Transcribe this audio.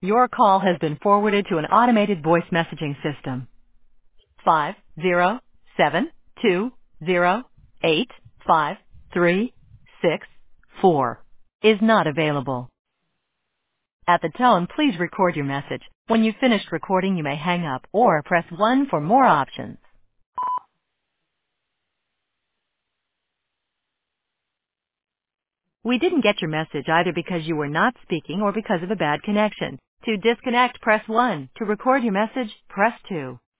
Your call has been forwarded to an automated voice messaging system. 507208536 is not available. At the tone, please record your message. When you've finished recording, you may hang up or press 1 for more options. We didn't get your message either because you were not speaking or because of a bad connection. To disconnect, press 1. To record your message, press 2.